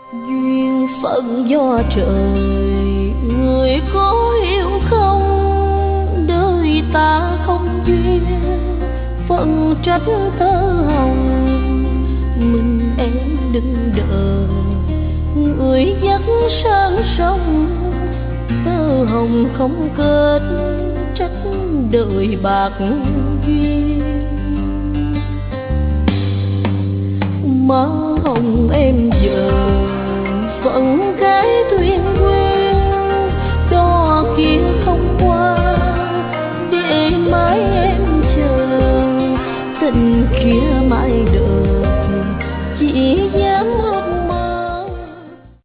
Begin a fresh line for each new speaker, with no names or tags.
Duyên phận do trời, người có yêu không? Đời ta không duyên, phận trách tơ hồng. Mình em đừng đợi, người dắt sang sông. Tơ hồng không kết, trách đời bạc duyên. Má hồng em giờ phận cái thuyền quê,